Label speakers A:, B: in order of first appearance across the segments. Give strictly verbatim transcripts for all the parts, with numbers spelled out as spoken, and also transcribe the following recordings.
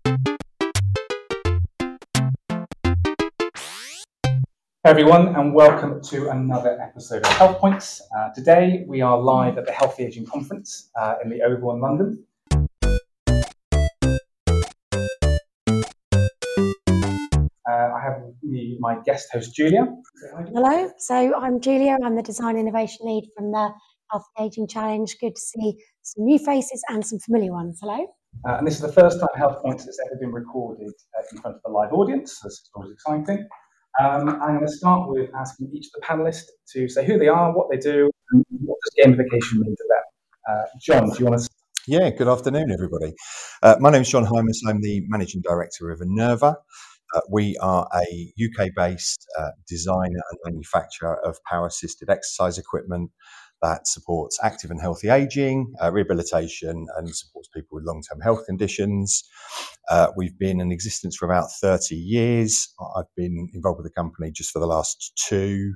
A: Everyone, and welcome to another episode of Health Points. Uh, today we are live at the Healthy Aging Conference uh, in the Oval in London. Uh, I have with me my guest host, Julia.
B: Hello, so I'm Julia. I'm the Design Innovation Lead from the Healthy Aging Challenge. Good to see some new faces and some familiar ones. Hello.
A: Uh, and this is the first time Health Points has ever been recorded uh, in front of a live audience. This is always exciting. Um, I'm going to start with asking each of the panelists to say who they are, what they do, and what does gamification mean to them. Uh, John, do you want to?
C: Yeah, good afternoon, everybody. Uh, my name is John Hymas. I'm the Managing Director of Enerva. Uh, we are a U K-based uh, designer and manufacturer of power-assisted exercise equipment that supports active and healthy aging, uh, rehabilitation, and supports people with long-term health conditions. Uh, we've been in existence for about thirty years. I've been involved with the company just for the last two.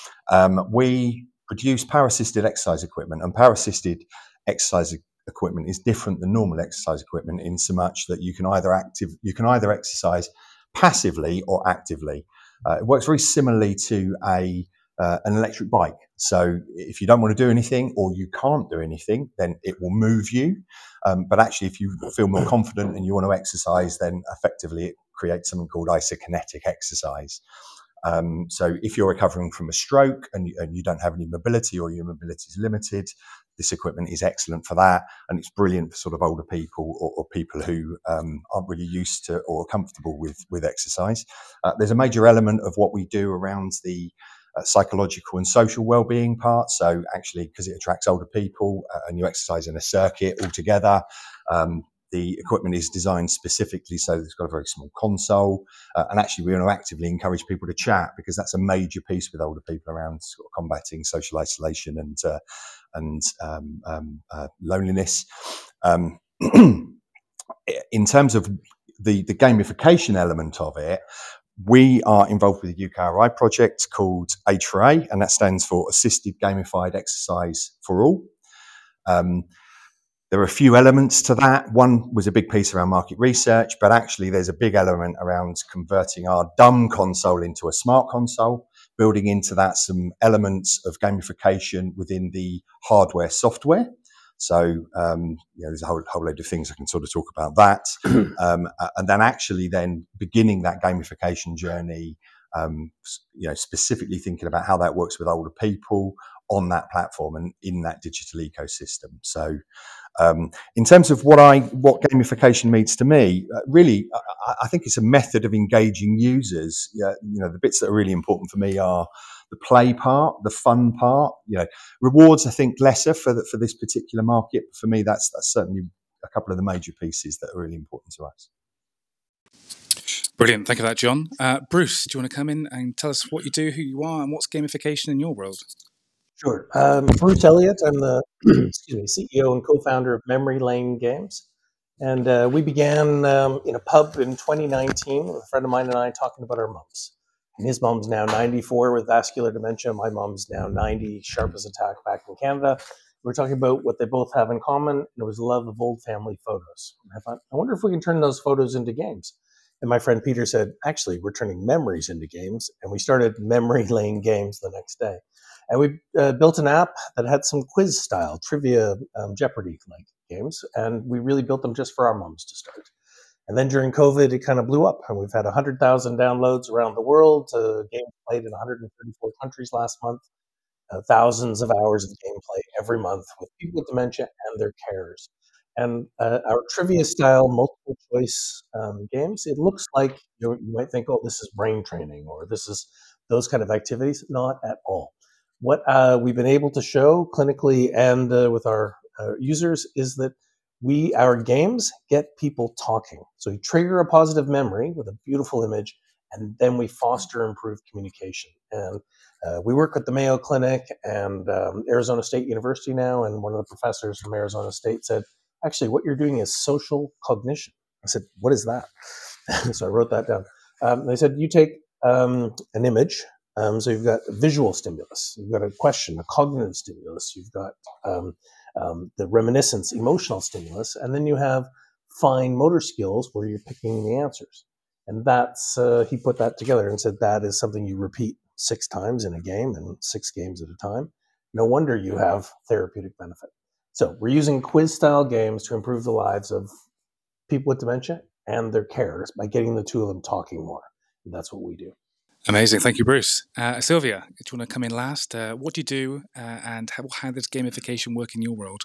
C: Um, we produce power-assisted exercise equipment, and power-assisted exercise equipment is different than normal exercise equipment in so much that you can either active, you can either exercise passively or actively. Uh, it works very similarly to a uh, an electric bike. So if you don't want to do anything or you can't do anything, then it will move you. Um, but actually, if you feel more confident and you want to exercise, then effectively it creates something called isokinetic exercise. Um, so if you're recovering from a stroke and you, and you don't have any mobility or your mobility is limited, this equipment is excellent for that, and it's brilliant for sort of older people or, or people who um, aren't really used to or comfortable with, with exercise. Uh, there's a major element of what we do around the uh, psychological and social well-being part. So actually, because it attracts older people uh, and you exercise in a circuit all together, um, the equipment is designed specifically so that it's got a very small console. Uh, and actually, we want to actively encourage people to chat because that's a major piece with older people around sort of combating social isolation and uh, and um, um, uh, loneliness. Um, in terms of the, the gamification element of it, we are involved with a U K R I project called Age for A, and that stands for Assisted Gamified Exercise for All. Um, There are a few elements to that. One was a big piece around market research, but actually there's a big element around converting our dumb console into a smart console, building into that some elements of gamification within the hardware software. So, um, you know, there's a whole, whole load of things I can sort of talk about that. um, and then actually then beginning that gamification journey, um, you know, specifically thinking about how that works with older people on that platform and in that digital ecosystem. So, Um, in terms of what I what gamification means to me, uh, really, I, I think it's a method of engaging users. Yeah, you know, the bits that are really important for me are the play part, the fun part. You know, rewards I think lesser for the, for this particular market. For me, that's that's certainly a couple of the major pieces that are really important to us.
D: Brilliant, thank you for that, John. Uh, Bruce, do you want to come in and tell us what you do, who you are, and what's gamification in your world?
E: Sure. Um, Bruce Elliott. I'm the excuse me, C E O and co-founder of Memory Lane Games. And uh, we began um, in a pub in twenty nineteen with a friend of mine and I talking about our mums. And his mom's now ninety-four with vascular dementia. My mom's now ninety, sharp as a tack back in Canada. We were talking about what they both have in common, and it was love of old family photos. And I thought, I wonder if we can turn those photos into games. And my friend Peter said, actually, we're turning memories into games. And we started Memory Lane Games the next day. And we uh, built an app that had some quiz-style trivia um, Jeopardy-like games, and we really built them just for our moms to start. And then during COVID, it kind of blew up, and we've had one hundred thousand downloads around the world. Uh, games played in one hundred thirty-four countries last month. Uh, thousands of hours of gameplay every month with people with dementia and their carers. And uh, our trivia-style multiple choice um, games, it looks like you, you might think, oh, this is brain training or this is those kind of activities. Not at all. What uh, we've been able to show clinically and uh, with our uh, users is that we, our games get people talking. So we trigger a positive memory with a beautiful image, and then we foster improved communication. And uh, we work with the Mayo Clinic and um, Arizona State University now, and one of the professors from Arizona State said, actually, what you're doing is social cognition. I said, what is that? So I wrote that down. Um, they said, you take um, an image. Um, so you've got a visual stimulus, you've got a question, a cognitive stimulus, you've got um, um, the reminiscence, emotional stimulus, and then you have fine motor skills where you're picking the answers. And that's, uh, he put that together and said that is something you repeat six times in a game and six games at a time. No wonder you have therapeutic benefit. So we're using quiz-style games to improve the lives of people with dementia and their carers by getting the two of them talking more. And that's what we do.
D: Amazing. Thank you, Bruce. Uh, Sylvia, do you want to come in last? Uh, what do you do uh, and how, how does gamification work in your world?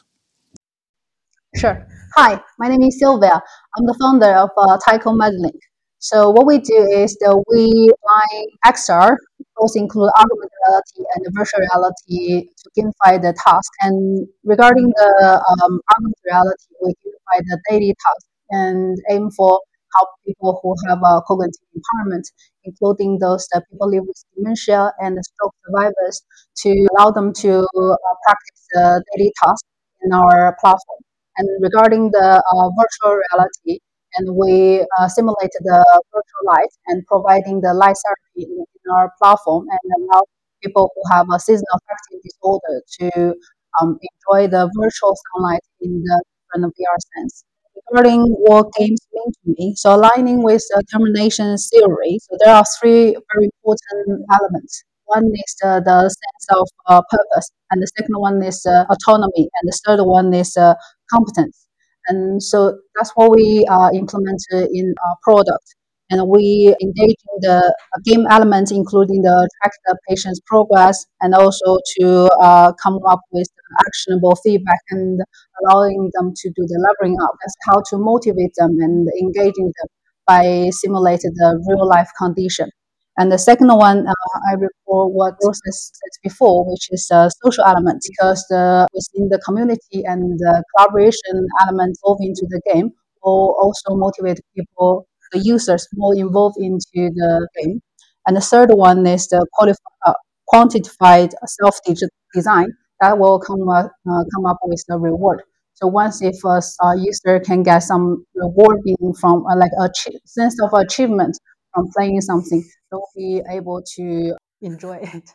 F: Sure. Hi, my name is Sylvia. I'm the founder of uh, Tycho MedLink. So what we do is that we apply X R, both include augmented reality and virtual reality to gamify the task. And regarding the um, augmented reality, we gamify the daily task and aim for help people who have a cognitive impairment, including those that people live with dementia and stroke survivors, to allow them to uh, practice the daily task in our platform. And regarding the uh, virtual reality, and we uh, simulate the virtual light and providing the light therapy in, in our platform and allow people who have a seasonal affective disorder to um, enjoy the virtual sunlight in the different V R sense. Regarding what games mean to me, so aligning with the termination theory, so there are three very important elements. One is the, the sense of uh, purpose, and the second one is uh, autonomy, and the third one is uh, competence. And so that's what we uh, implemented in our product. And we engage in the game elements, including the track the patient's progress, and also to uh, come up with actionable feedback and allowing them to do the leveling up. That's how to motivate them and engaging them by simulating the real life condition. And the second one, uh, I recall what Rose has said before, which is a social element, because the within the community and the collaboration element involved into the game will also motivate people, the users, more involved into the game. And the third one is the qualif- uh, quantified self-design that will come uh, uh, come up with the reward. So once if a uh, user can get some rewarding from uh, like a ch- sense of achievement from playing something, they'll be able to enjoy it.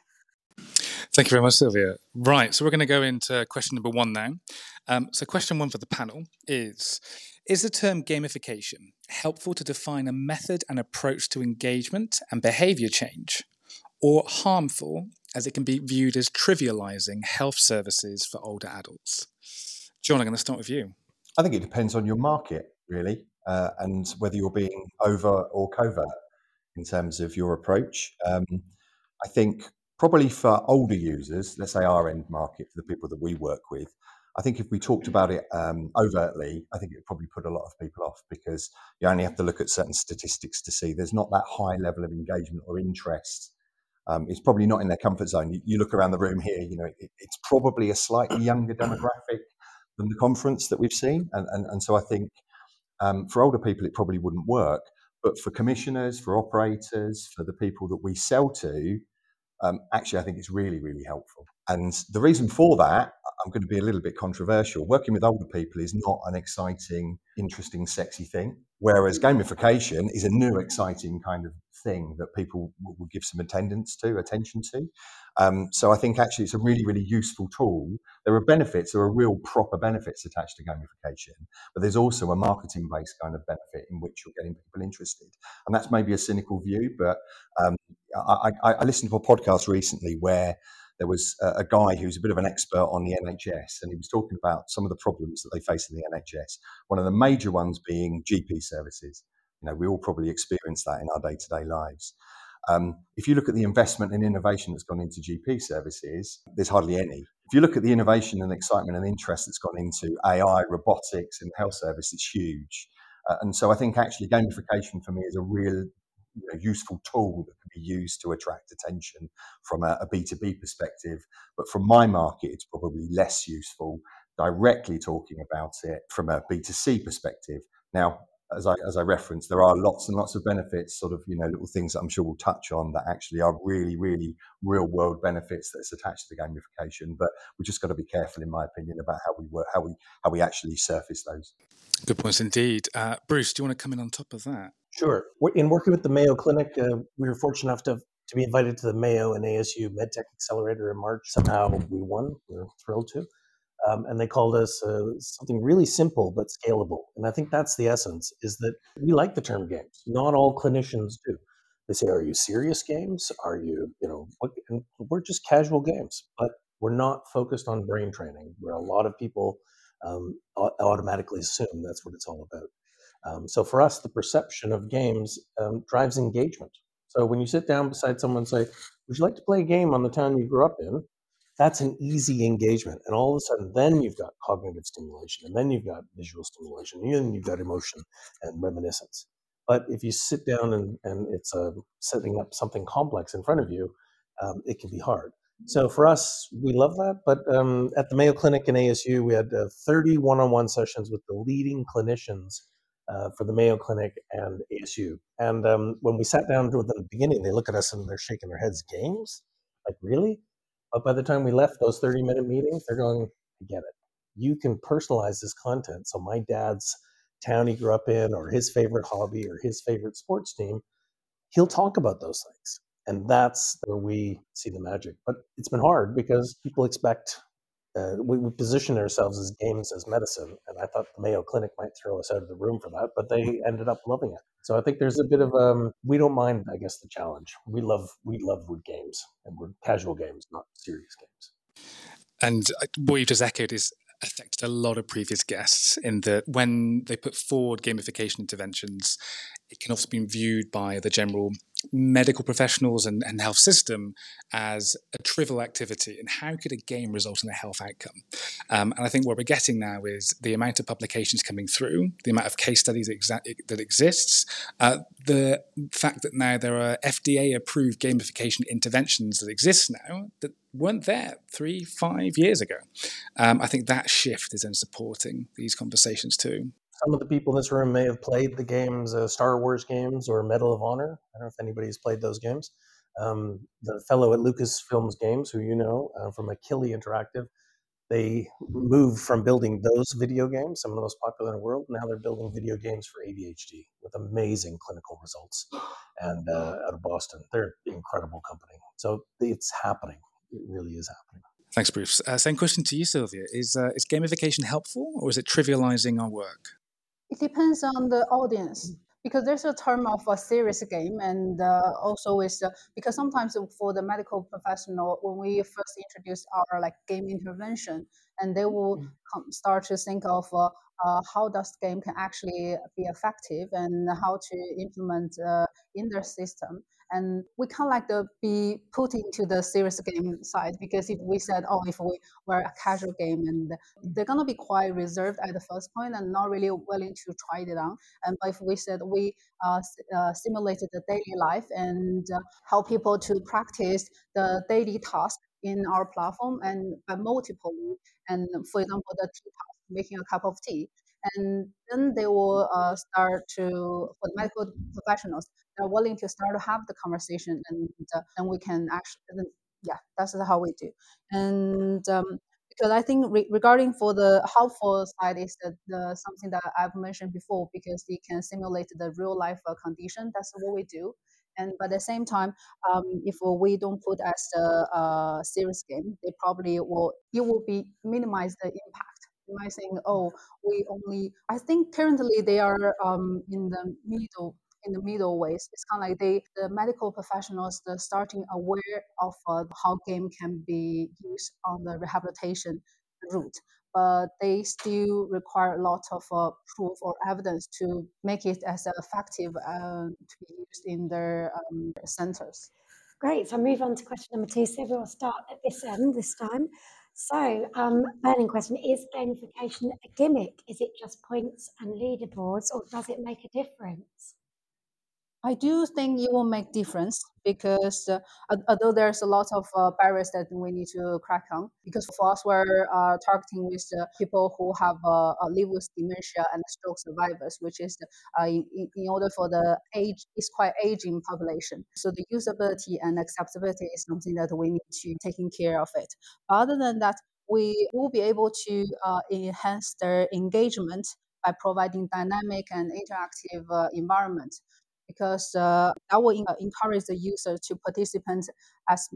D: Thank you very much, Sylvia. Right, so we're going to go into question number one now. Um, so question one for the panel is, is the term gamification helpful to define a method and approach to engagement and behavior change, or harmful as it can be viewed as trivializing health services for older adults? John, I'm going to start with you.
C: I think it depends on your market, really, uh, and whether you're being over or covert in terms of your approach. Um, I think probably for older users, let's say our end market, for the people that we work with, I think if we talked about it um, overtly, I think it would probably put a lot of people off, because you only have to look at certain statistics to see there's not that high level of engagement or interest. Um, it's probably not in their comfort zone. You, you look around the room here, you know, it, it's probably a slightly younger demographic than the conference that we've seen. And, and, and so I think um, for older people, it probably wouldn't work. But for commissioners, for operators, for the people that we sell to, um, actually, I think it's really, really helpful. And the reason for that, I'm going to be a little bit controversial. Working with older people is not an exciting, interesting, sexy thing. Whereas gamification is a new, exciting kind of thing that people will give some attendance to, attention to. Um, so I think actually it's a really, really useful tool. There are benefits, there are real proper benefits attached to gamification, but there's also a marketing-based kind of benefit in which you're getting people interested. And that's maybe a cynical view, but um, I, I, I listened to a podcast recently where there was a, a guy who's a bit of an expert on the N H S, and he was talking about some of the problems that they face in the N H S. One of the major ones being G P services. You know, we all probably experience that in our day-to-day lives. Um, if you look at the investment and innovation that's gone into G P services, there's hardly any. If you look at the innovation and excitement and interest that's gone into A I, robotics, and health service, it's huge. Uh, and so I think actually gamification for me is a real, you know, useful tool that can be used to attract attention from a, a B two B perspective. But from my market, it's probably less useful directly talking about it from a B two C perspective. Now, as I, as I referenced, there are lots and lots of benefits, sort of, you know, little things that I'm sure we'll touch on that actually are really, really real world benefits that's attached to gamification. But we've just got to be careful, in my opinion, about how we work, how we, how we actually surface those.
D: Good points indeed. Uh, Bruce, do you want to come in on top of that?
E: Sure. In working with the Mayo Clinic, uh, we were fortunate enough to, to be invited to the Mayo and A S U MedTech Accelerator in March. Somehow we won. We were thrilled to. Um, and they called us uh, something really simple but scalable. And I think that's the essence, is that we like the term games. Not all clinicians do. They say, are you serious games? Are you, you know, what? And we're just casual games, but we're not focused on brain training, where a lot of people um, au- automatically assume that's what it's all about. Um, so for us, the perception of games um, drives engagement. So when you sit down beside someone and say, would you like to play a game on the town you grew up in? That's an easy engagement. And all of a sudden, then you've got cognitive stimulation, and then you've got visual stimulation, and then you've got emotion and reminiscence. But if you sit down and, and it's uh, setting up something complex in front of you, um, it can be hard. So for us, we love that. But um, at the Mayo Clinic and A S U, we had uh, thirty one-on-one sessions with the leading clinicians uh, for the Mayo Clinic and A S U. And um, when we sat down to them at the beginning, they look at us and they're shaking their heads. Games? Like, really? But by the time we left those thirty minute meetings, they're going, I get it. You can personalize this content. So my dad's town he grew up in, or his favorite hobby, or his favorite sports team, he'll talk about those things. And that's where we see the magic. But it's been hard because people expect, uh, we, we position ourselves as games as medicine. And I thought the Mayo Clinic might throw us out of the room for that, but they ended up loving it. So I think there's a bit of, um, we don't mind, I guess, the challenge. We love, we love wood games, and we're casual games, not serious games.
D: And uh, what you just echoed is affected a lot of previous guests in that when they put forward gamification interventions, it can often be viewed by the general medical professionals and, and health system as a trivial activity. And how could a game result in a health outcome? Um, and I think what we're getting now is the amount of publications coming through, the amount of case studies exa- that exists, uh, the fact that now there are F D A-approved gamification interventions that exist now that weren't there three, five years ago. Um, I think that shift is then supporting these conversations too.
E: Some of the people in this room may have played the games, uh, Star Wars games or Medal of Honor. I don't know if anybody's played those games. Um, the fellow at Lucasfilms Games, who you know uh, from Achille Interactive, they moved from building those video games, some of the most popular in the world. Now they're building video games for A D H D with amazing clinical results. And uh, out of Boston, they're an incredible company. So it's happening. It really is happening.
D: Thanks, Bruce. Uh, same question to you, Sylvia. Is, uh, is gamification helpful, or is it trivializing our work?
F: It depends on the audience, because there's a term of a serious game, and uh, also is uh, because sometimes for the medical professional, when we first introduce our like game intervention, and they will come, start to think of uh, uh, how does game can actually be effective and how to implement uh, in their system. And we can't like the be put into the serious game side, because if we said, oh, if we were a casual game, and they're gonna be quite reserved at the first point and not really willing to try it on. And but if we said we uh, uh, simulated the daily life and uh, help people to practice the daily task in our platform and by multiple, and for example, the tea task, making a cup of tea, and then they will uh, start to, for the medical professionals, they're willing to start to have the conversation, and uh, and we can actually, then, yeah, that's how we do. And um, because I think re- regarding for the helpful side is that the something that I've mentioned before, because it can simulate the real life uh, condition. That's what we do. And but at the same time, um, if we don't put as a uh, serious game, they probably will, it will be minimize the impact. You might think, oh, we only. I think currently they are um, in the middle in the middle ways. It's kind of like they, the medical professionals, they're starting aware of uh, how game can be used on the rehabilitation route, but they still require a lot of uh, proof or evidence to make it as effective uh, to be used in their um, centers.
B: Great. So I'll move on to question number two. So we'll start at this end this time. So, um, burning question, is gamification a gimmick? Is it just points and leaderboards, or does it make a difference?
F: I do think it will make difference, because uh, al- although there's a lot of uh, barriers that we need to crack on, because for us we're uh, targeting with uh, people who have uh, uh, live with dementia and stroke survivors, which is uh, in, in order for the age, is quite aging population. So the usability and acceptability is something that we need to taking care of it. Other than that, we will be able to uh, enhance their engagement by providing dynamic and interactive uh, environment, because uh, that will en- encourage the user to participate as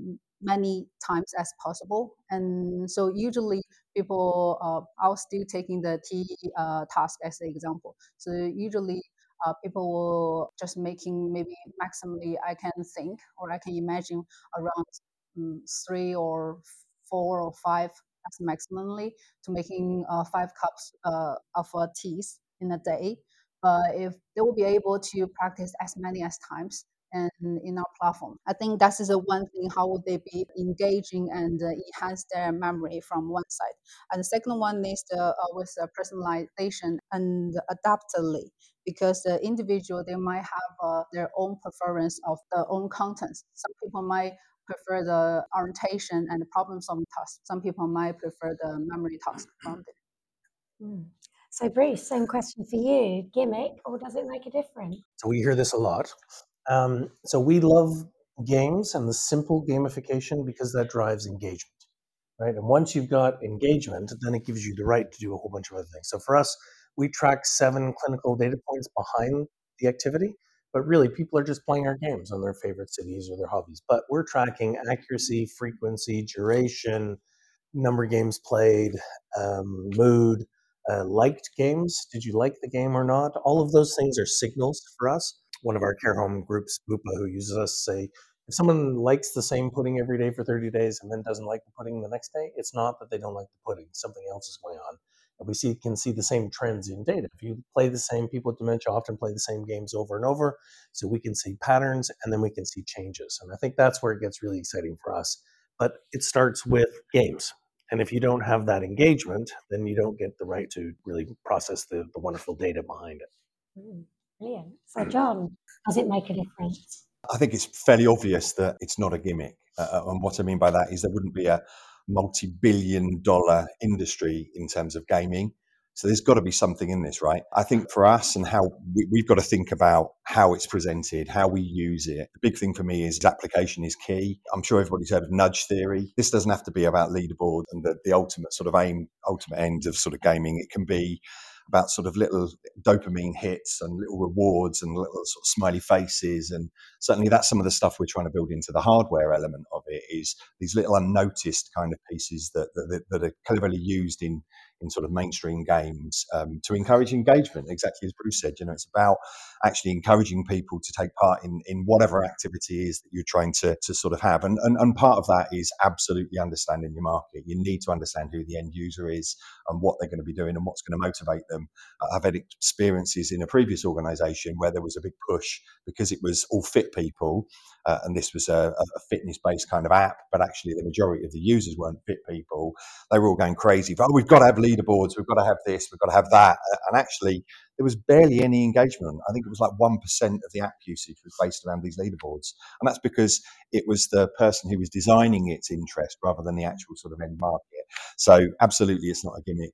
F: many times as possible. And so usually people uh, are still taking the T uh, task as an example. So usually uh, people will just making maybe maximally I can think or I can imagine around um, three or four or five as maximally to making uh, five cups uh, of uh, teas in a day. But if they will be able to practice as many as times and in our platform, I think that is a one thing. How would they be engaging and uh, enhance their memory from one side? And the second one is the uh, with the personalization and adaptively, because the individual they might have uh, their own preference of their own contents. Some people might prefer the orientation and the problem solving task. Some people might prefer the memory task from it.
B: Mm. So Bruce, same question for you. Gimmick, or does it make a difference?
E: So we hear this a lot. Um, so we love games and the simple gamification because that drives engagement, right? And once you've got engagement, then it gives you the right to do a whole bunch of other things. So for us, we track seven clinical data points behind the activity, but really people are just playing our games on their favorite cities or their hobbies. But we're tracking accuracy, frequency, duration, number of games played, um, mood, uh, liked games. Did you like the game or not? All of those things are signals for us. One of our care home groups, Bupa, who uses us, say, if someone likes the same pudding every day for thirty days and then doesn't like the pudding the next day, it's not that they don't like the pudding. Something else is going on. And we see can see the same trends in data. If you play the same, people with dementia often play the same games over and over. So we can see patterns and then we can see changes. And I think that's where it gets really exciting for us. But it starts with games. And if you don't have that engagement, then you don't get the right to really process the, the wonderful data behind it.
B: Mm, brilliant. So John, does it make a difference?
C: I think it's fairly obvious that it's not a gimmick. Uh, and what I mean by that is there wouldn't be a multi-billion dollar industry in terms of gaming. So there's got to be something in this, right? I think for us and how we, we've got to think about how it's presented, how we use it. The big thing for me is application is key. I'm sure everybody's heard of nudge theory. This doesn't have to be about leaderboard and the, the ultimate sort of aim, ultimate end of sort of gaming. It can be about sort of little dopamine hits and little rewards and little sort of smiley faces. And certainly that's some of the stuff we're trying to build into the hardware element of it, is these little unnoticed kind of pieces that that, that are cleverly used in in sort of mainstream games um, to encourage engagement, exactly as Bruce said. You know, it's about actually encouraging people to take part in, in whatever activity is that you're trying to, to sort of have. And, and, and part of that is absolutely understanding your market. You need to understand who the end user is and what they're going to be doing and what's going to motivate them. I've had experiences in a previous organization where there was a big push because it was all fit people. Uh, and this was a, a fitness-based kind of app, but actually the majority of the users weren't fit people. They were all going crazy. Oh, we've got to have leaderboards. We've got to have this. We've got to have that. And actually, there was barely any engagement. I think it was like one percent of the app usage was based around these leaderboards. And that's because it was the person who was designing its interest rather than the actual sort of end market. So absolutely, it's not a gimmick.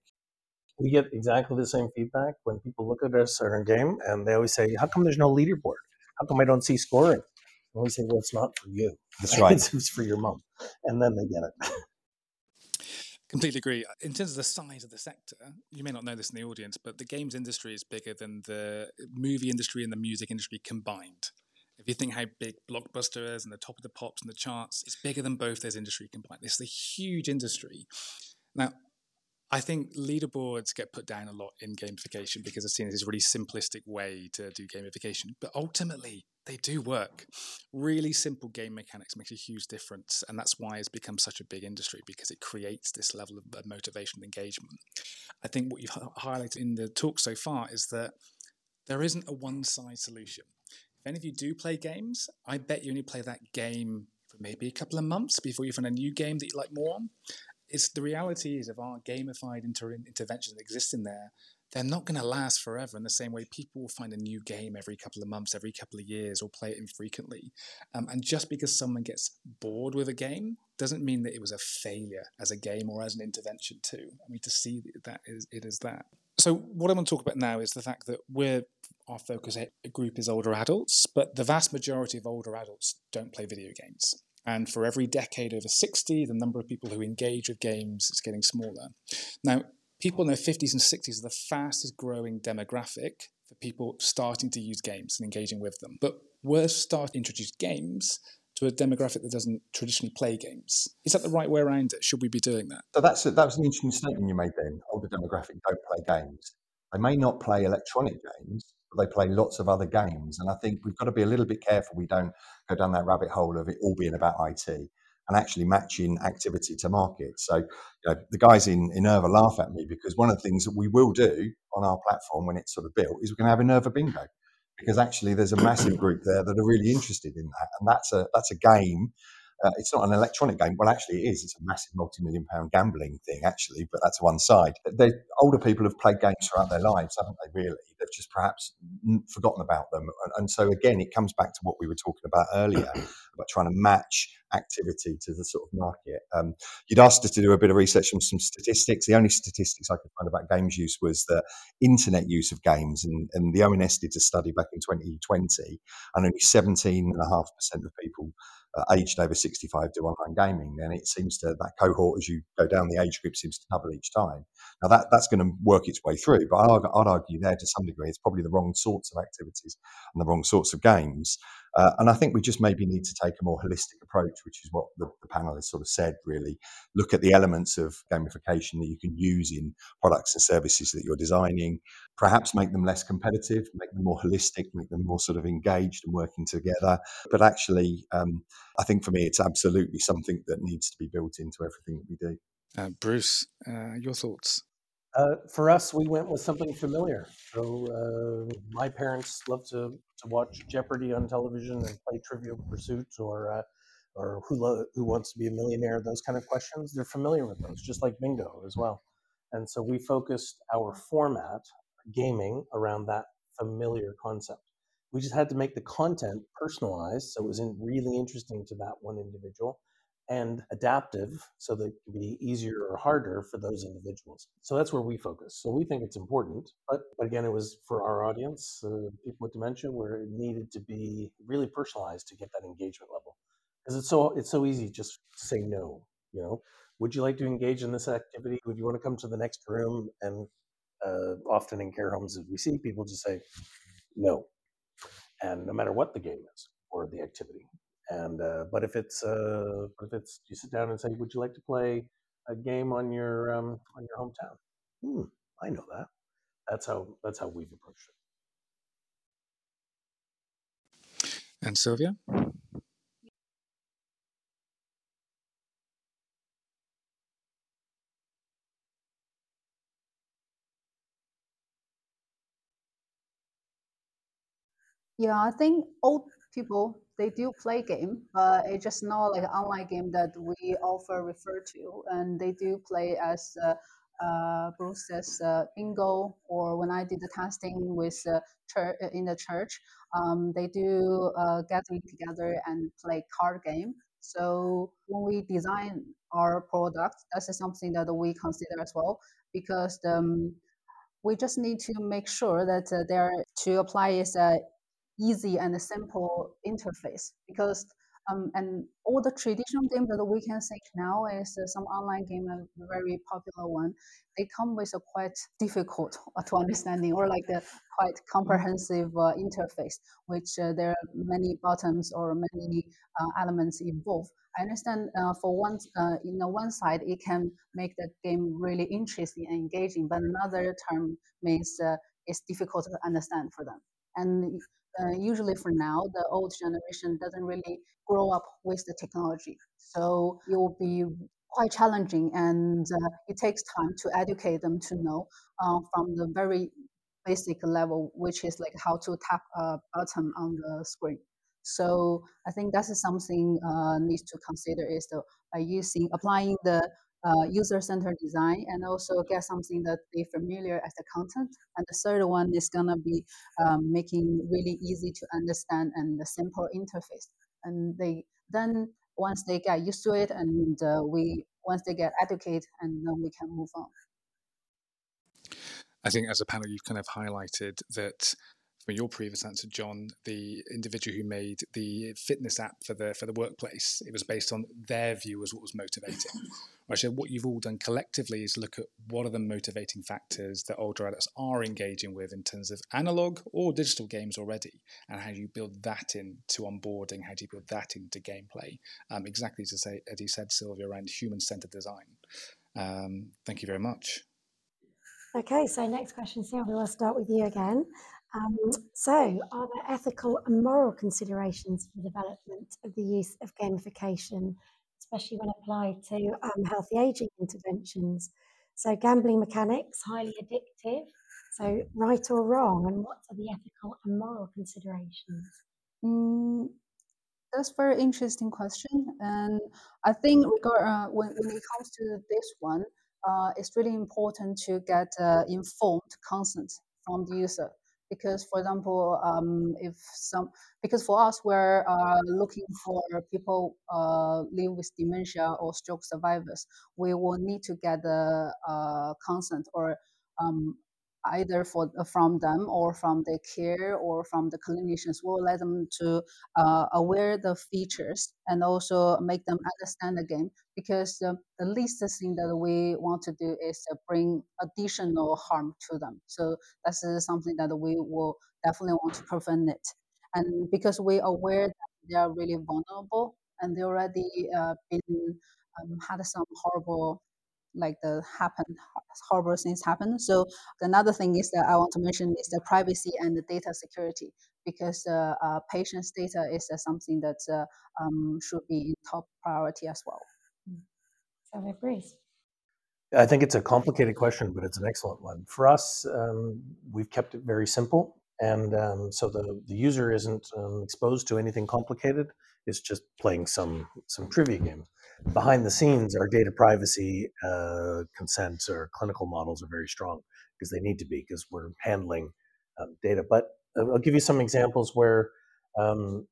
E: We get exactly the same feedback when people look at us or a game and they always say, how come there's no leaderboard? How come I don't see scoring? And we say, well, it's not for you.
C: That's right.
E: It's, it's for your mom. And then they get it.
D: Completely agree. In terms of the size of the sector, you may not know this in the audience, but the games industry is bigger than the movie industry and the music industry combined. If you think how big Blockbuster is and the top of the pops and the charts, it's bigger than both those industries combined. It's a huge industry. Now, I think leaderboards get put down a lot in gamification because it's seen as this really simplistic way to do gamification. But ultimately, they do work. Really simple game mechanics makes a huge difference. And that's why it's become such a big industry, because it creates this level of motivation and engagement. I think what you've highlighted in the talk so far is that there isn't a one-size solution. If any of you do play games, I bet you only play that game for maybe a couple of months before you find a new game that you like more on. It's the reality is of our gamified inter- interventions that exist in there, they're not going to last forever in the same way people will find a new game every couple of months, every couple of years, or play it infrequently. Um, and just because someone gets bored with a game doesn't mean that it was a failure as a game or as an intervention too. I mean, to see that is, it is that. So what I want to talk about now is the fact that we're, our focus group is older adults, but the vast majority of older adults don't play video games. And for every decade over sixty, the number of people who engage with games is getting smaller. Now, people in their fifties and sixties are the fastest growing demographic for people starting to use games and engaging with them. But we're starting to introduce games to a demographic that doesn't traditionally play games. Is that the right way around it? Should we be doing that?
C: So that's a, that was an interesting statement you made then. Older demographic don't play games. They may not play electronic games, but they play lots of other games. And I think we've got to be a little bit careful we don't go down that rabbit hole of it all being about I T and actually matching activity to market. So you know, the guys in Enerva laugh at me because one of the things that we will do on our platform when it's sort of built is we're going to have Enerva Bingo, because actually there's a massive group there that are really interested in that. And that's a that's a game. Uh, it's not an electronic game. Well, actually, it is. It's a massive multi-million pound gambling thing, actually, but that's one side. They, older people have played games throughout their lives, haven't they, really? They've just perhaps forgotten about them. And, and so, again, it comes back to what we were talking about earlier, about trying to match activity to the sort of market. Um, you'd asked us to do a bit of research on some statistics. The only statistics I could find about games use was the internet use of games. And, and the O N S did a study back in twenty twenty, and only seventeen point five percent of people Uh, aged over sixty-five do online gaming, and it seems to that cohort, as you go down the age group, seems to double each time. Now that that's going to work its way through, but I'd, I'd argue there to some degree it's probably the wrong sorts of activities and the wrong sorts of games. Uh, and I think we just maybe need to take a more holistic approach, which is what the, the panelists sort of said, really. Look at the elements of gamification that you can use in products and services that you're designing, perhaps make them less competitive, make them more holistic, make them more sort of engaged and working together. But actually, um, I think for me, it's absolutely something that needs to be built into everything that we do.
D: Uh, Bruce, uh, your thoughts?
E: Uh, for us, we went with something familiar. So uh, my parents love to, to watch Jeopardy on television and play Trivial Pursuit or uh, or who lo- who wants to be a millionaire, those kind of questions. They're familiar with those, just like bingo as well. And so we focused our format, gaming, around that familiar concept. We just had to make the content personalized so it was in really interesting to that one individual, and adaptive so that it can be easier or harder for those individuals. So that's where we focus. So we think it's important, but, but again, it was for our audience, uh, people with dementia, where it needed to be really personalized to get that engagement level. Because it's so it's so easy just to say no. You know, would you like to engage in this activity? Would you want to come to the next room? And uh, often in care homes, as we see, people just say no, and no matter what the game is or the activity. And uh, but if it's uh, but if it's you sit down and say, would you like to play a game on your um, on your hometown? Hmm, I know that. That's how that's how we've approached it.
D: And Sylvia?
F: Yeah, I think old people they do play game, but it's just not like an online game that we often refer to, and they do play as uh, uh, Bruce says uh, bingo, or when I did the testing with uh, church in the church, um, they do uh, gathering together and play card game. So when we design our product, that's something that we consider as well, because the, um, we just need to make sure that uh, there to apply is a easy and a simple interface, because um, and all the traditional games that we can see now is uh, some online game, a very popular one. They come with a quite difficult to understanding or like a quite comprehensive uh, interface, which uh, there are many buttons or many uh, elements involved. I understand uh, for one, uh, you know, one side it can make the game really interesting and engaging, but another term means uh, it's difficult to understand for them. And uh, usually for now, the old generation doesn't really grow up with the technology. So it will be quite challenging, and uh, it takes time to educate them to know uh, from the very basic level, which is like how to tap a button on the screen. So I think that is something uh, needs to consider is the by using applying the uh, user-centered design and also get something that they familiar as the content. And the third one is gonna be um, making really easy to understand and a simple interface. And they then once they get used to it, and uh, we once they get educated, and then we can move on.
D: I think as a panel, you've kind of highlighted that from your previous answer, John, the individual who made the fitness app for the for the workplace, it was based on their view as what was motivating. Right, so what you've all done collectively is look at what are the motivating factors that older adults are engaging with in terms of analog or digital games already, and how do you build that into onboarding, how do you build that into gameplay? Um, exactly to say, as you said, Sylvia, around human-centered design. Um, thank you very much.
B: Okay, so next question, Sylvia, we'll start with you again. Um, so, are there ethical and moral considerations for the development of the use of gamification, especially when applied to um, healthy aging interventions? So, gambling mechanics, highly addictive. So, right or wrong, and what are the ethical and moral considerations?
F: Mm, that's a very interesting question, and I think regard uh, when when it comes to this one, uh, it's really important to get uh, informed consent from the user. Because, for example, um, if some because for us we're uh, looking for people uh, live with dementia or stroke survivors, we will need to get the uh, consent or um, either for from them or from the care or from the clinicians. We'll let them to uh, aware the features and also make them understand the game, because um, the least thing that we want to do is uh, bring additional harm to them. So that's uh, something that we will definitely want to prevent it. And because we are aware that they are really vulnerable and they already uh, been um, had some horrible like the happen horrible things happen. So another thing is that I want to mention is the privacy and the data security, because uh, uh, patients' data is uh, something that uh, um, should be in top priority as well.
B: So, Bruce.
E: I think it's a complicated question, but it's an excellent one. For us, um, we've kept it very simple. And um, so the, the user isn't um, exposed to anything complicated. It's just playing some some trivia games. Behind the scenes, our data privacy uh, consents or clinical models are very strong, because they need to be, because we're handling um, data. But I'll give you some examples where um,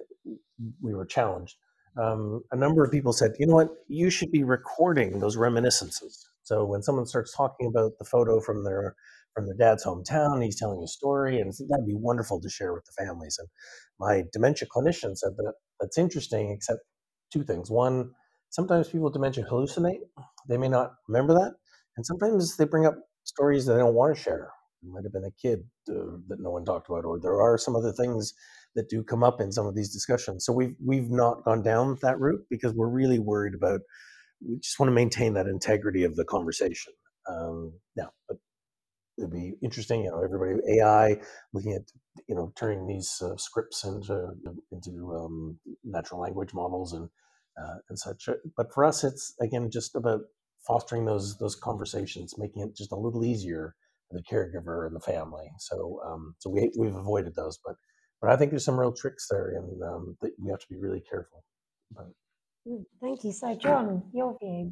E: we were challenged. Um, a number of people said, you know what, you should be recording those reminiscences. So when someone starts talking about the photo from their from their dad's hometown, he's telling a story, and that'd be wonderful to share with the families. And my dementia clinician said that that's interesting, except two things. One, sometimes people with dementia hallucinate; they may not remember that, and sometimes they bring up stories that they don't want to share. It might have been a kid uh, that no one talked about, or there are some other things that do come up in some of these discussions. So we've we've not gone down that route, because we're really worried about, we just want to maintain that integrity of the conversation. Um, now, but it'd be interesting, you know, everybody A I looking at, you know, turning these uh, scripts into into um, natural language models and uh, and such. But for us, it's again just about fostering those those conversations, making it just a little easier for the caregiver and the family. So um, so we we've avoided those, but but I think there's some real tricks there, and um, that we have to be really careful. But,
B: Mm, thank you. So, John, your view.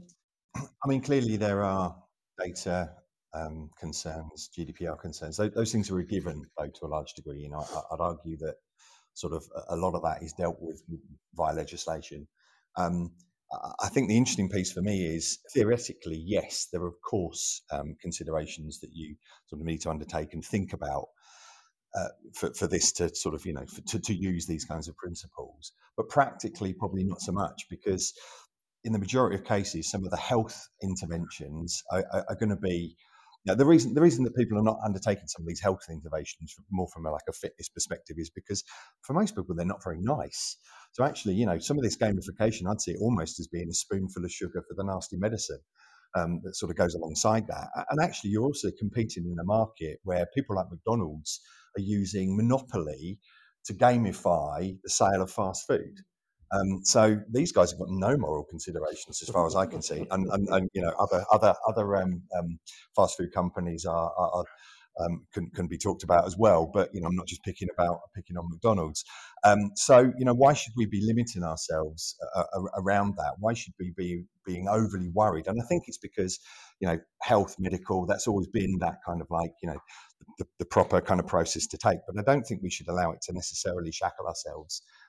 C: I mean, clearly there are data um, concerns, G D P R concerns. Those, those things are a given, though, to a large degree. You know, I, I'd argue that sort of a lot of that is dealt with via legislation. Um, I think the interesting piece for me is, theoretically, yes, there are of course um, considerations that you sort of need to undertake and think about uh, for, for this to sort of, you know, for, to, to use these kinds of principles. But practically, probably not so much, because in the majority of cases, some of the health interventions are, are, are going to be, you know, the reason the reason that people are not undertaking some of these health interventions more from a, like a fitness perspective is because for most people they're not very nice. So actually, you know, some of this gamification, I'd see it almost as being a spoonful of sugar for the nasty medicine um, that sort of goes alongside that. And actually, you're also competing in a market where people like McDonald's are using monopoly to gamify the sale of fast food. Um, so these guys have got no moral considerations, as far as I can see, and, and, and you know, other other other um, um, fast food companies are, are, are um, can can be talked about as well. But you know, I'm not just picking about picking on McDonald's. Um, so you know, why should we be limiting ourselves uh, around that? Why should we be being overly worried? And I think it's because, you know, health, medical, that's always been that kind of like, you know, the, the proper kind of process to take. But I don't think we should allow it to necessarily shackle ourselves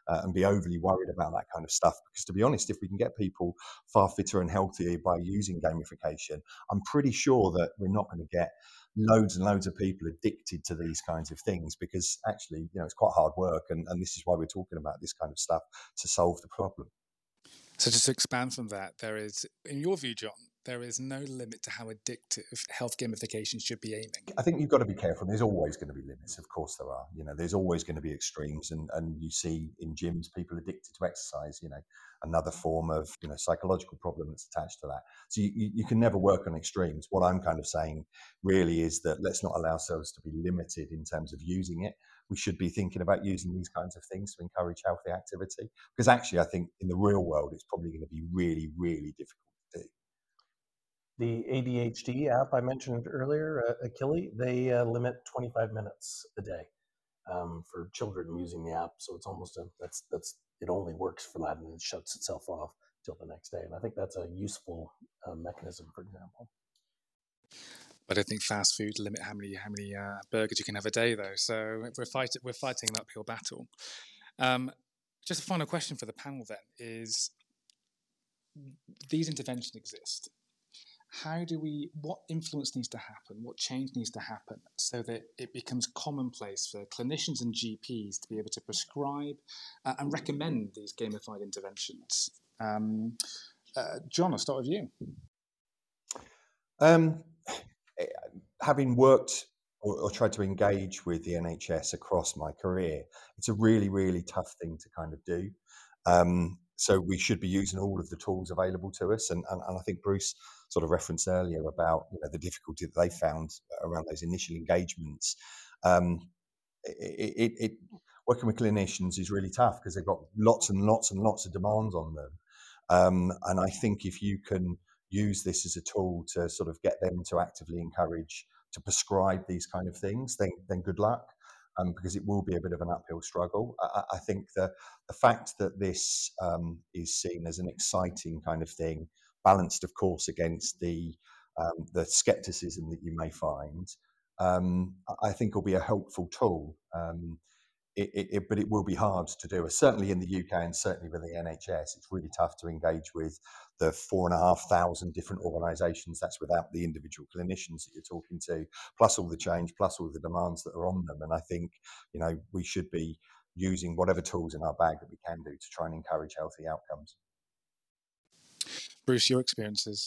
C: uh, and be overly worried about that kind of stuff. Because to be honest, if we can get people far fitter and healthier by using gamification, I'm pretty sure that we're not going to get loads and loads of people addicted to these kinds of things, because actually, you know, it's quite hard work, and, and this is why we're talking about this kind of stuff to solve the problem.
D: So just to expand from that, there is, in your view, John, there is no limit to how addictive health gamification should be aiming.
C: I think you've got to be careful. There's always going to be limits. Of course there are. You know, there's always going to be extremes, and, and you see in gyms people addicted to exercise, you know, another form of, you know, psychological problem that's attached to that. So you, you, you can never work on extremes. What I'm kind of saying really is that let's not allow ourselves to be limited in terms of using it. We should be thinking about using these kinds of things to encourage healthy activity, because actually I think in the real world it's probably going to be really, really difficult to do.
E: The A D H D app I mentioned earlier, uh, Achille, they uh, limit twenty-five minutes a day um, for children using the app. So it's almost a, that's, that's, it only works for that and it shuts itself off till the next day. And I think that's a useful uh, mechanism, for example.
D: I don't think fast food limit how many how many uh, burgers you can have a day, though. So we're fighting we're fighting an uphill battle. Um, just a final question for the panel then is: these interventions exist. How do we? What influence needs to happen? What change needs to happen so that it becomes commonplace for clinicians and G Ps to be able to prescribe uh, and recommend these gamified interventions? Um, uh, John, I'll start with you.
C: Um, having worked or, or tried to engage with the N H S across my career, it's a really, really tough thing to kind of do. Um, so we should be using all of the tools available to us. And, and, and I think Bruce sort of referenced earlier about, you know, the difficulty that they found around those initial engagements. Um, it, it, it, working with clinicians is really tough because they've got lots and lots and lots of demands on them. Um, and I think if you can use this as a tool to sort of get them to actively encourage to prescribe these kind of things, then then good luck, um, because it will be a bit of an uphill struggle. I, I think the the fact that this um, is seen as an exciting kind of thing, balanced, of course, against the um, the skepticism that you may find, um, I think will be a helpful tool. Um, It, it, it, but it will be hard to do. Certainly in the U K and certainly with the N H S, it's really tough to engage with the four and a half thousand different organisations. That's without the individual clinicians that you're talking to, plus all the change, plus all the demands that are on them. And I think, you know, we should be using whatever tools in our bag that we can do to try and encourage healthy outcomes.
D: Bruce, your experiences?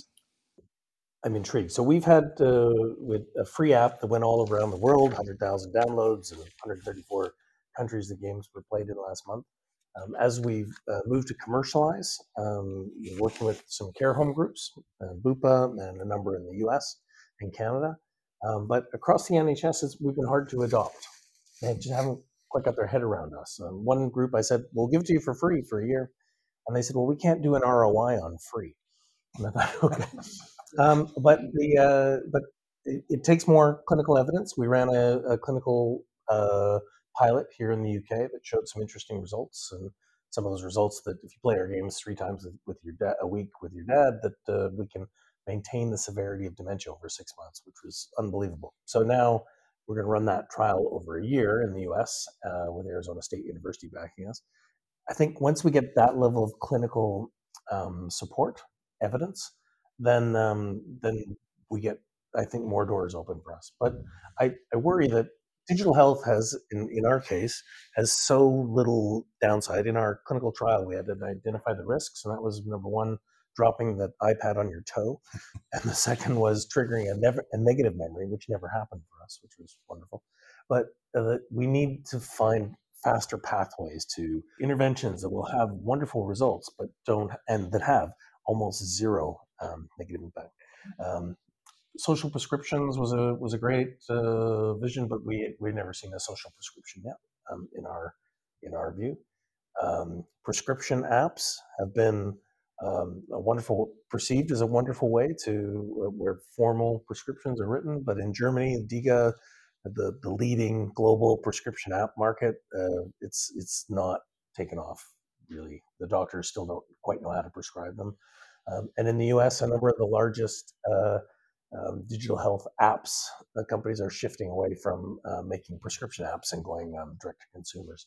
E: I'm intrigued. So we've had uh, with a free app that went all around the world, one hundred thousand downloads and one hundred thirty-four countries the games were played in last month. Um, as we've uh, moved to commercialize, um, working with some care home groups, uh, Bupa and a number in the U S and Canada, um, but across the N H S, it's, we've been hard to adopt. They just haven't quite got their head around us. Um, one group I said, we'll give it to you for free for a year. And they said, well, we can't do an R O I on free. And I thought, okay. Um, but the uh, but it, it takes more clinical evidence. We ran a, a clinical uh, pilot here in the U K that showed some interesting results, and some of those results that if you play our games three times with your dad a week with your dad, that uh, we can maintain the severity of dementia over six months, which was unbelievable. So now we're going to run that trial over a year in the U S uh, with Arizona State University backing us. I think once we get that level of clinical um, support evidence, then um, then we get, I think, more doors open for us. But I, I worry that digital health has, in, in our case, has so little downside. In our clinical trial, we had to identify the risks, and that was number one, dropping the iPad on your toe, and the second was triggering a, never, a negative memory, which never happened for us, which was wonderful. But uh, we need to find faster pathways to interventions that will have wonderful results, but don't, and that have almost zero um, negative impact. Um, social prescriptions was a was a great uh, vision, but we we've never seen a social prescription yet um, in our in our view. Um, prescription apps have been um, a wonderful perceived as a wonderful way to uh, where formal prescriptions are written, but in Germany, DiGA, the the leading global prescription app market, uh, it's it's not taken off really. The doctors still don't quite know how to prescribe them. Um, and in the U S, a number of the largest uh, um, digital health apps uh, companies are shifting away from uh, making prescription apps and going um, direct to consumers.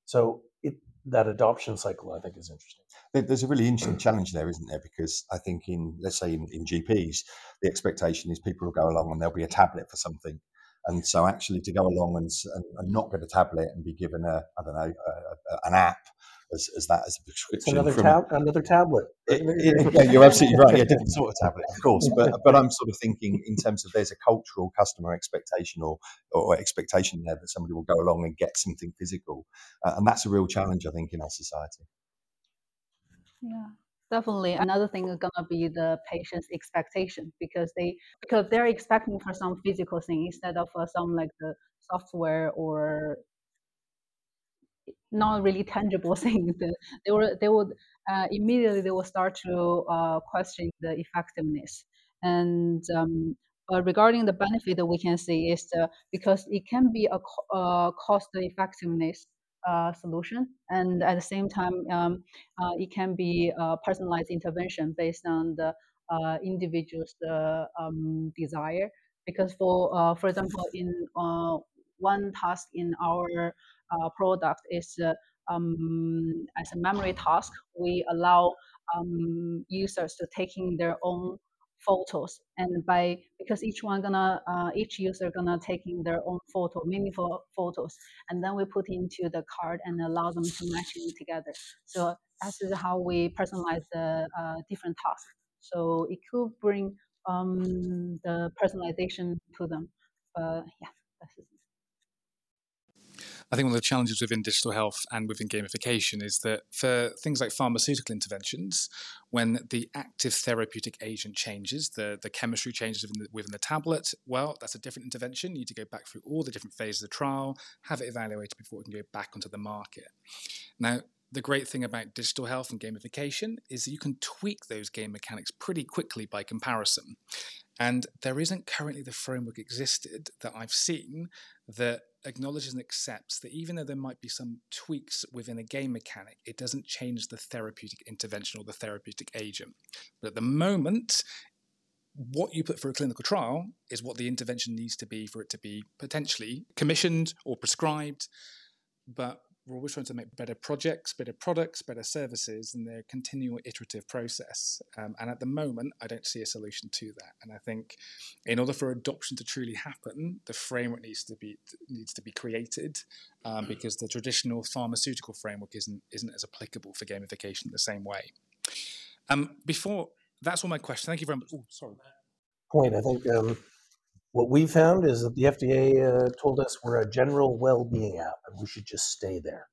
E: So it, that adoption cycle, I think, is interesting.
C: There's a really interesting challenge there, isn't there? Because I think in, let's say in, in G Ps, the expectation is people will go along and there'll be a tablet for something. And so actually to go along and, and, and not get a tablet and be given a, I don't know, a, a, an app as, as that as a prescription.
E: It's another,
C: from,
E: tab, another tablet.
C: It, it, yeah, you're absolutely right. Yeah, different sort of tablet, of course. But but I'm sort of thinking in terms of there's a cultural customer expectation or, or expectation there that somebody will go along and get something physical. Uh, and that's a real challenge, I think, in our society.
F: Yeah, definitely. Another thing is gonna be the patient's expectation because they because they're expecting for some physical thing instead of uh, some like the software or not really tangible things. They were they would uh, immediately they will start to uh, question the effectiveness. And um, uh, regarding the benefit that we can see is the, because it can be a co- uh, cost effectiveness uh, solution, and at the same time um, uh, it can be a personalized intervention based on the uh, individual's uh, um, desire. Because for uh, for example, in uh, one task in our uh, product is uh, um, as a memory task, we allow um, users to taking their own photos, and by because each one gonna uh, each user gonna taking their own photo, meaningful photos, and then we put into the card and allow them to matching together. So that's how we personalize the uh, different tasks. So it could bring um, the personalization to them. But yeah, that's it.
D: I think one of the challenges within digital health and within gamification is that for things like pharmaceutical interventions, when the active therapeutic agent changes, the, the chemistry changes within the, within the tablet, well, that's a different intervention. You need to go back through all the different phases of the trial, have it evaluated before it can go back onto the market. Now, the great thing about digital health and gamification is that you can tweak those game mechanics pretty quickly by comparison. And there isn't currently the framework existed that I've seen that acknowledges and accepts that even though there might be some tweaks within a game mechanic, it doesn't change the therapeutic intervention or the therapeutic agent. But at the moment, what you put for a clinical trial is what the intervention needs to be for it to be potentially commissioned or prescribed. But we're always trying to make better projects, better products, better services, and they're a continual iterative process. Um, and at the moment, I don't see a solution to that. And I think in order for adoption to truly happen, the framework needs to be needs to be created um, because the traditional pharmaceutical framework isn't isn't as applicable for gamification in the same way. Um, before that's all my questions. Thank you very much. Oh, sorry.
E: Point. I think um, what we found is that the F D A uh, told us we're a general well-being app and we should just stay there.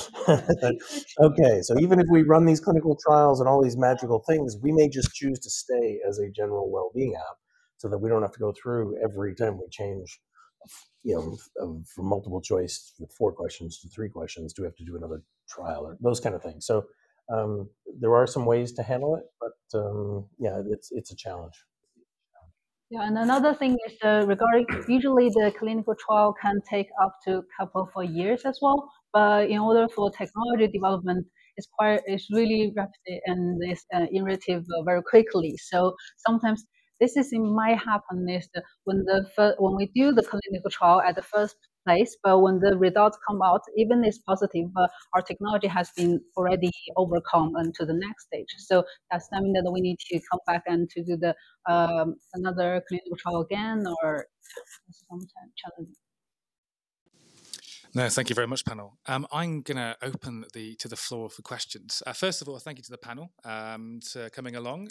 E: Okay, so even if we run these clinical trials and all these magical things, we may just choose to stay as a general well-being app so that we don't have to go through every time we change, you know, from multiple choice with four questions to three questions, do we have to do another trial or those kind of things. So um, there are some ways to handle it, but um, yeah, it's it's a challenge.
F: Yeah, and another thing is uh, regarding usually the clinical trial can take up to a couple of years as well. But in order for technology development, it's quite it's really rapid and it's uh, iterative uh, very quickly. So sometimes this is it might happen is that when the fir- when we do the clinical trial at the first place, but when the results come out, even it's positive, but our technology has been already overcome and to the next stage. So that's something that we need to come back and to do the um, another clinical trial again, or sometimes challenging.
D: No, thank you very much, panel. Um, I'm going to open the to the floor for questions. Uh, first of all, thank you to the panel um, for coming along.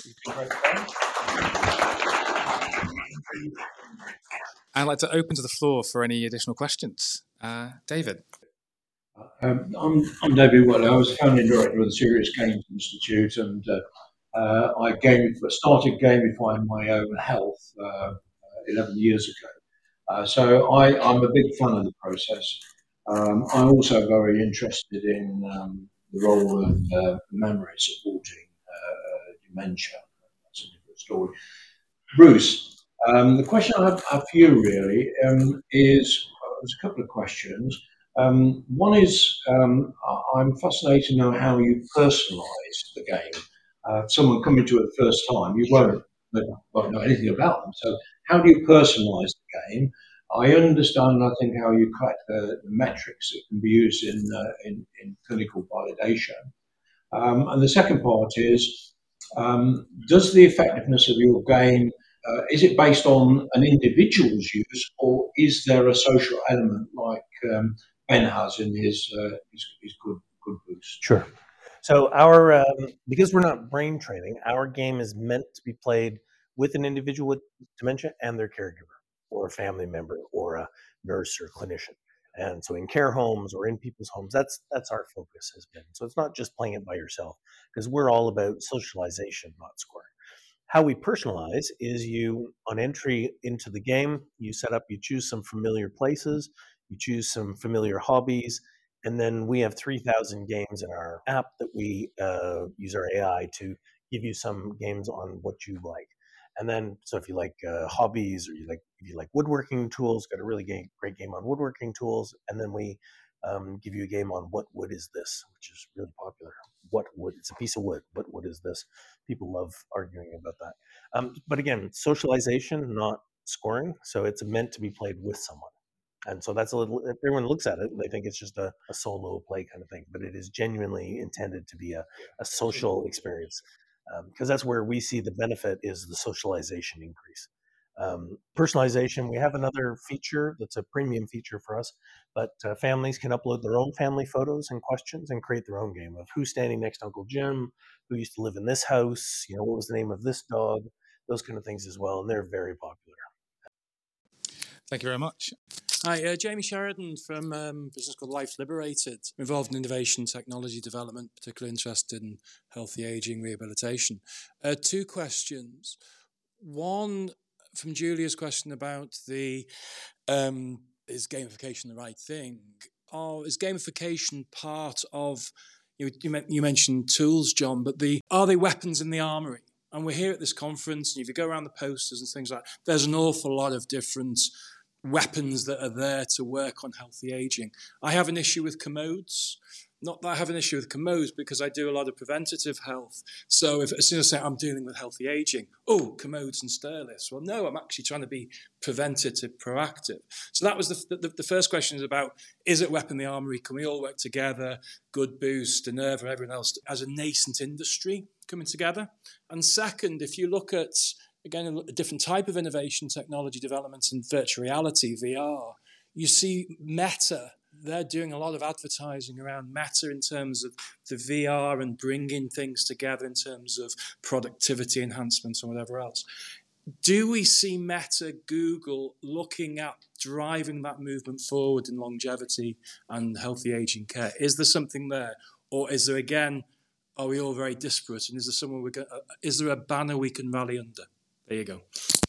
D: I'd like to open to the floor for any additional questions. Uh, David.
G: Um, I'm, I'm David Weller. I was founding director of the Serious Games Institute, and uh, uh, I game, started gamifying my own health uh, eleven years ago. Uh, so I, I'm a big fan of the process. Um, I'm also very interested in um, the role of uh, memory supporting uh, dementia. That's a different story. Bruce, um, the question I have, have for you really um, is, uh, there's a couple of questions. Um, one is, um, I'm fascinated to know how you personalise the game. Uh, someone coming to it the first time, you won't, won't know anything about them. So how do you personalise the game? I understand, I think, how you collect the, the metrics that can be used in, uh, in, in clinical validation. Um, and the second part is, um, does the effectiveness of your game, uh, is it based on an individual's use, or is there a social element like um, Ben has in his, uh, his, his good, good boost?
E: Sure. So our um, because we're not brain training, our game is meant to be played with an individual with dementia and their caregiver, or a family member, or a nurse or clinician. And so in care homes or in people's homes, that's that's our focus has been. So it's not just playing it by yourself, because we're all about socialization, not scoring. How we personalize is you, on entry into the game, you set up, you choose some familiar places, you choose some familiar hobbies, and then we have three thousand games in our app that we uh, use our A I to give you some games on what you like. And then, so if you like uh, hobbies, or you like if you like woodworking tools, got a really game, great game on woodworking tools. And then we um, give you a game on what wood is this, which is really popular. What wood? It's a piece of wood. What wood is this? People love arguing about that. Um, but again, socialization, not scoring. So it's meant to be played with someone. And so that's a little, if everyone looks at it, they think it's just a, a solo play kind of thing, but it is genuinely intended to be a, a social experience, because um, that's where we see the benefit is the socialization increase. Um, personalization, we have another feature that's a premium feature for us, but uh, families can upload their own family photos and questions and create their own game of who's standing next to Uncle Jim, who used to live in this house, you know, what was the name of this dog, those kind of things as well, and they're very popular.
D: Thank you very much.
H: Hi, uh, Jamie Sheridan from um, a business called Life Liberated. I'm involved in innovation, technology development, particularly interested in healthy aging, rehabilitation. Uh, two questions. One from Julia's question about the um, is gamification the right thing? Or is gamification part of, you, you, you mentioned tools, John, but the are they weapons in the armory? And we're here at this conference, and if you go around the posters and things like that, there's an awful lot of different weapons that are there to work on healthy aging. I have an issue with commodes. Not that I have an issue with commodes, because I do a lot of preventative health. So if as soon as I say I'm dealing with healthy aging, oh, commodes and stair lifts. Well, no, I'm actually trying to be preventative, proactive. So that was the, the, the first question is about, is it weapon in the armory? Can we all work together? Good Boost, Nerva, everyone else, as a nascent industry coming together. And second, if you look at, again, a different type of innovation, technology development in virtual reality, V R, you see Meta, they're doing a lot of advertising around Meta in terms of the V R and bringing things together in terms of productivity enhancements and whatever else. Do we see Meta, Google looking at driving that movement forward in longevity and healthy aging care? Is there something there? Or is there, again, are we all very disparate? And is there somewhere we go, is there a banner we can rally under? There you go.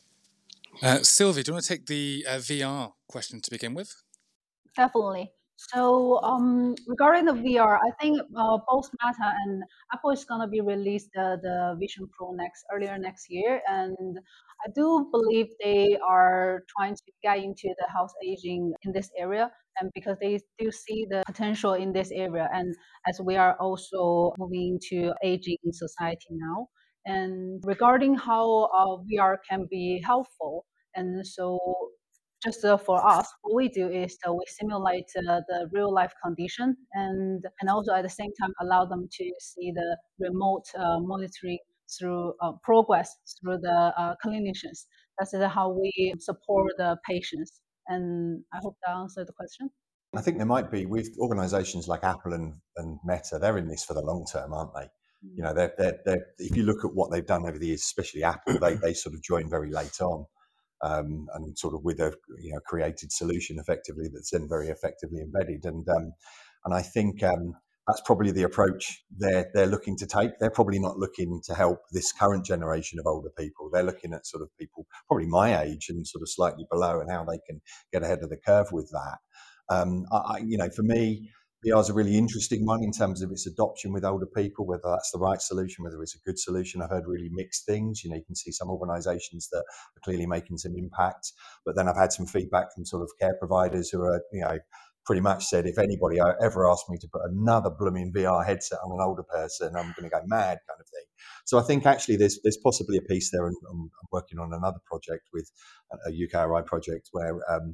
D: Uh, Sylvie, do you want to take the uh, V R question to begin with?
F: Definitely. So um, regarding the V R, I think uh, both Meta and Apple is going to be released the, the Vision Pro next earlier next year, and I do believe they are trying to get into the health aging in this area, and because they do see the potential in this area, and as we are also moving to aging society now, and regarding how uh, V R can be helpful, and so just uh, for us, what we do is uh, we simulate uh, the real life condition, and and also at the same time allow them to see the remote uh, monitoring through uh, progress through the uh, clinicians. That's uh, how we support the patients. And I hope that answered the question.
C: I think there might be with organisations like Apple and, and Meta, they're in this for the long term, aren't they? You know, they're, they're, they're, if you look at what they've done over the years, especially Apple, they, they sort of joined very late on. Um, and sort of with a you know created solution effectively that's then very effectively embedded, and um, and I think um, that's probably the approach they're they're looking to take. They're probably not looking to help this current generation of older people. They're looking at sort of people probably my age and sort of slightly below, and how they can get ahead of the curve with that. Um, I, you know, for me, V R is a really interesting one in terms of its adoption with older people, whether that's the right solution, whether it's a good solution. I've heard really mixed things. You know, you can see some organisations that are clearly making some impact, but then I've had some feedback from sort of care providers who are, you know, pretty much said, if anybody ever asked me to put another blooming V R headset on an older person, I'm going to go mad, kind of thing. So I think actually there's there's possibly a piece there, and I'm, I'm working on another project with a U K R I project where um,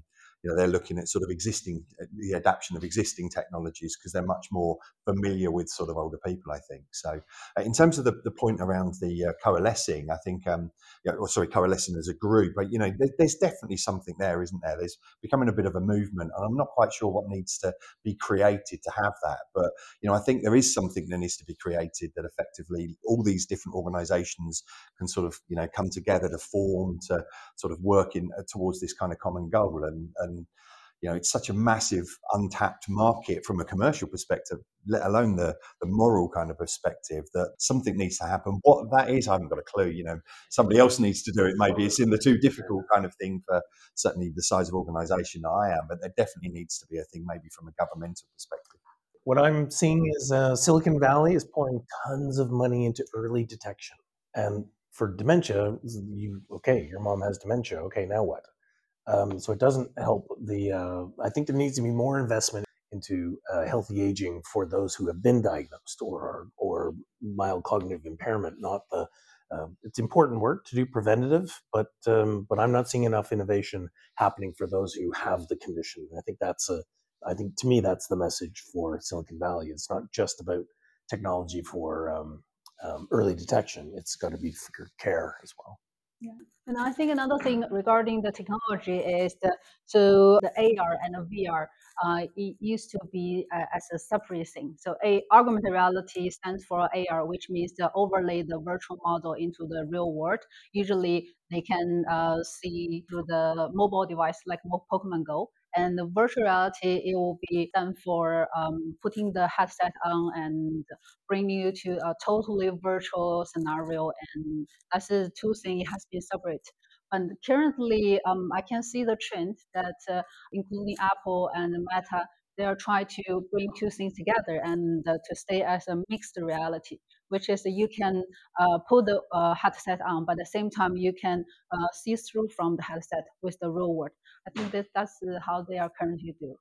C: you know, they're looking at sort of existing, the adaptation of existing technologies because they're much more familiar with sort of older people, I think. So uh, in terms of the, the point around the uh, coalescing, I think, um, yeah, or sorry, coalescing as a group, but, you know, there, there's definitely something there, isn't there? There's becoming a bit of a movement, and I'm not quite sure what needs to be created to have that. But, you know, I think there is something that needs to be created that effectively all these different organisations can sort of, you know, come together to form, to sort of work in uh, towards this kind of common goal. And, and, you know, it's such a massive untapped market from a commercial perspective, let alone the, the moral kind of perspective, that something needs to happen. What that is, I haven't got a clue. You know, somebody else needs to do it. Maybe it's in the too difficult kind of thing for certainly the size of organisation that I am, but there definitely needs to be a thing maybe from a governmental perspective.
E: What I'm seeing is uh, Silicon Valley is pouring tons of money into early detection. And for dementia, you okay, your mom has dementia. Okay, now what? Um, so it doesn't help the, uh, I think there needs to be more investment into uh, healthy aging for those who have been diagnosed or or mild cognitive impairment, not the, uh, it's important work to do preventative, but um, but I'm not seeing enough innovation happening for those who have the condition. I think that's a, I think to me that's the message for Silicon Valley. It's not just about technology for um, um, early detection. It's got to be for care as well.
F: Yeah, and I think another thing regarding the technology is that so the A R and the V R, uh, it used to be uh, as a separate thing. So a augmented reality stands for A R, which means to overlay the virtual model into the real world. Usually they can uh, see through the mobile device like Pokemon Go. And the virtual reality, it will be done for um, putting the headset on and bring you to a totally virtual scenario. And that's the two things, it has been separate. And currently, um, I can see the trend that uh, including Apple and Meta, they are trying to bring two things together and uh, to stay as a mixed reality, which is you can uh, put the uh, headset on, but at the same time you can uh, see through from the headset with the real world. I think that that's uh, how they are currently doing.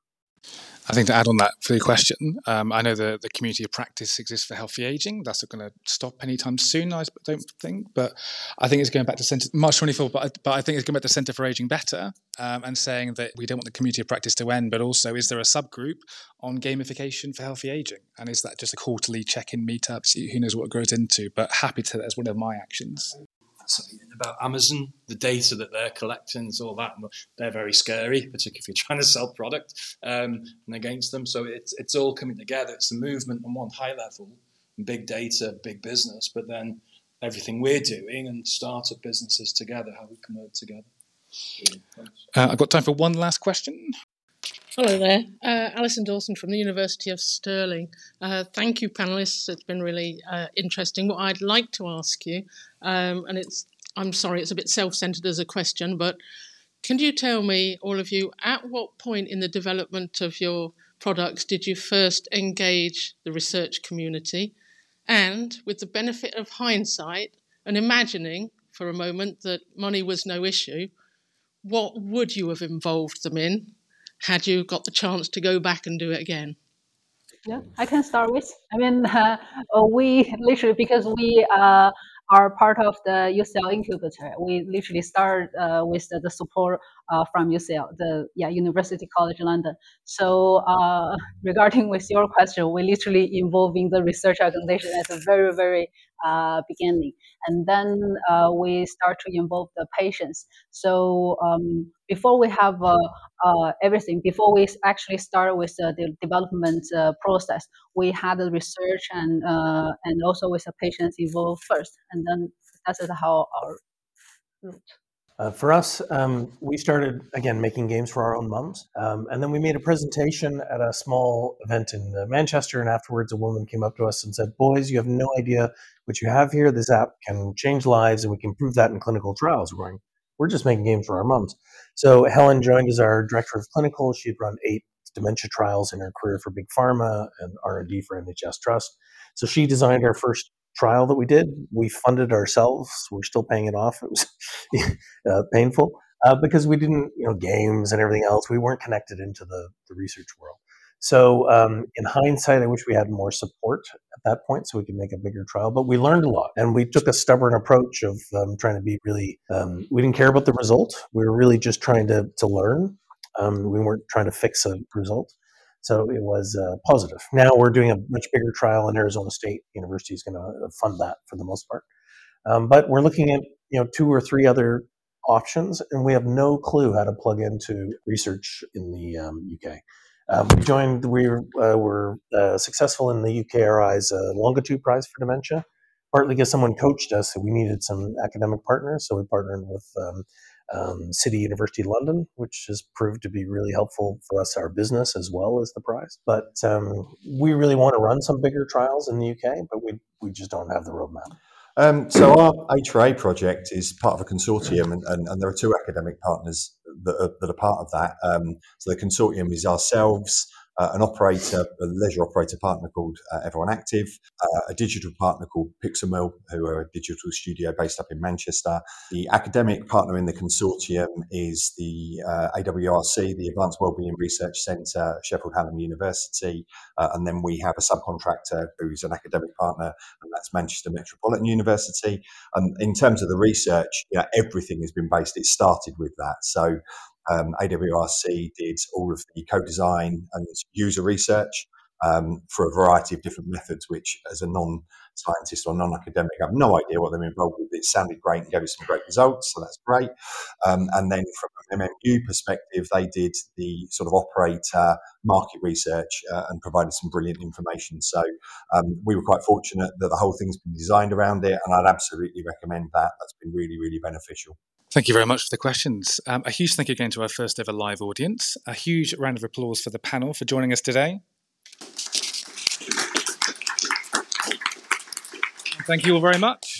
D: I think to add on that for your question, um, I know the, the community of practice exists for healthy aging. That's not going to stop anytime soon, I don't think. But I think it's going back to Centre, March twenty-fourth, but I, but I think it's going back to Centre for Aging Better um, and saying that we don't want the community of practice to end, but also is there a subgroup on gamification for healthy aging? And is that just a quarterly check-in meetup? So who knows what it grows into, but happy to, that's one of my actions.
H: Something about Amazon, the data that they're collecting, and all that, they're very scary, particularly if you're trying to sell product um, and against them. So it's it's all coming together. It's a movement on one high level, big data, big business, but then everything we're doing and startup businesses together, how we can work together.
D: Uh, I've got time for one last question.
I: Hello there, uh, Alison Dawson from the University of Stirling. Uh, thank you, panellists. It's been really uh, interesting. What I'd like to ask you, um, and it's, I'm sorry, it's a bit self-centered as a question, but can you tell me, all of you, at what point in the development of your products did you first engage the research community? And with the benefit of hindsight and imagining for a moment that money was no issue, what would you have involved them in had you got the chance to go back and do it again?
F: Yeah, I can start with. I mean, uh, we literally, because we uh, are part of the U C L incubator, we literally start uh, with the, the support uh, from U C L, the yeah University College London. So uh, regarding with your question, we literally involving the research organization at the very, very uh, beginning. And then uh, we start to involve the patients. So um, before we have uh, uh, everything, before we actually start with uh, the development uh, process, we had the research and uh, and also with the patients involved first, and then that's how our route.
E: Uh, for us, um, we started, again, making games for our own mums. Um, and then we made a presentation at a small event in uh, Manchester. And afterwards, a woman came up to us and said, boys, you have no idea what you have here. This app can change lives and we can prove that in clinical trials. We're going, we're just making games for our mums. So Helen joined as our director of clinical. She'd run eight dementia trials in her career for Big Pharma and R and D for N H S Trust. So she designed our first trial that we did. We funded ourselves. We're still paying it off. It was uh, painful uh, because we didn't, you know, games and everything else. We weren't connected into the, the research world. So um, in hindsight, I wish we had more support at that point so we could make a bigger trial. But we learned a lot, and we took a stubborn approach of um, trying to be really. Um, we didn't care about the result. We were really just trying to to learn. Um, we weren't trying to fix a result. So it was uh, positive. Now we're doing a much bigger trial, and Arizona State University is going to fund that for the most part. Um, but we're looking at you know two or three other options, and we have no clue how to plug into research in the um, U K. Um, we joined. We were, uh, were uh, successful in the U K R I's uh, Longitude Prize for Dementia, partly because someone coached us that we needed some academic partners. So we partnered with um, um, City University London, which has proved to be really helpful for us, our business, as well as the prize. But um, we really want to run some bigger trials in the U K, but we we just don't have the roadmap.
C: Um, so our H R A project is part of a consortium, and, and, and there are two academic partners that are, that are part of that. Um, so the consortium is ourselves, uh, an operator, a leisure operator partner called uh, Everyone Active, uh, a digital partner called Pixelmill, who are a digital studio based up in Manchester. The academic partner in the consortium is the uh, A W R C, the Advanced Wellbeing Research Centre, Sheffield Hallam University, uh, and then we have a subcontractor who's an academic partner, and that's Manchester Metropolitan University. And in terms of the research, you know, everything has been based, it started with that. So um, A W R C did all of the co-design and user research um, for a variety of different methods, which as a non-scientist or non-academic, I have no idea what they're involved with. It sounded great and gave us some great results, so that's great. Um, and then from an M M U perspective, they did the sort of operator market research uh, and provided some brilliant information. So um, we were quite fortunate that the whole thing's been designed around it, and I'd absolutely recommend that. That's been really, really beneficial.
D: Thank you very much for the questions. Um, a huge thank you again to our first ever live audience. A huge round of applause for the panel for joining us today. Thank you all very much.